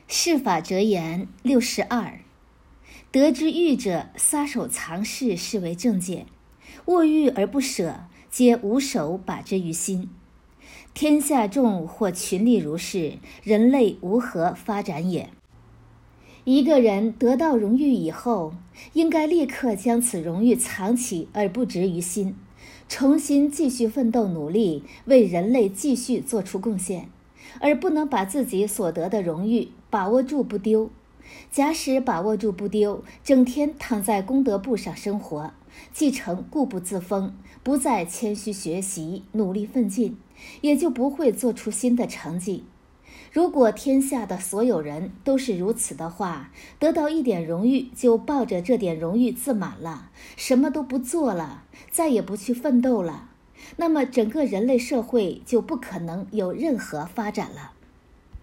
世法哲言62，得之欲者，撒手藏事，是为正解。握欲而不舍，皆无手把之于心。天下众或群力如是，人类无何发展也。一个人得到荣誉以后，应该立刻将此荣誉藏起而不植于心，重新继续奋斗努力，为人类继续做出贡献，而不能把自己所得的荣誉把握住不丢。假使把握住不丢，整天躺在功德簿上生活，继承固步自封，不再谦虚学习，努力奋进，也就不会做出新的成绩。如果天下的所有人都是如此的话，得到一点荣誉就抱着这点荣誉自满了，什么都不做了，再也不去奋斗了，那么整个人类社会就不可能有任何发展了。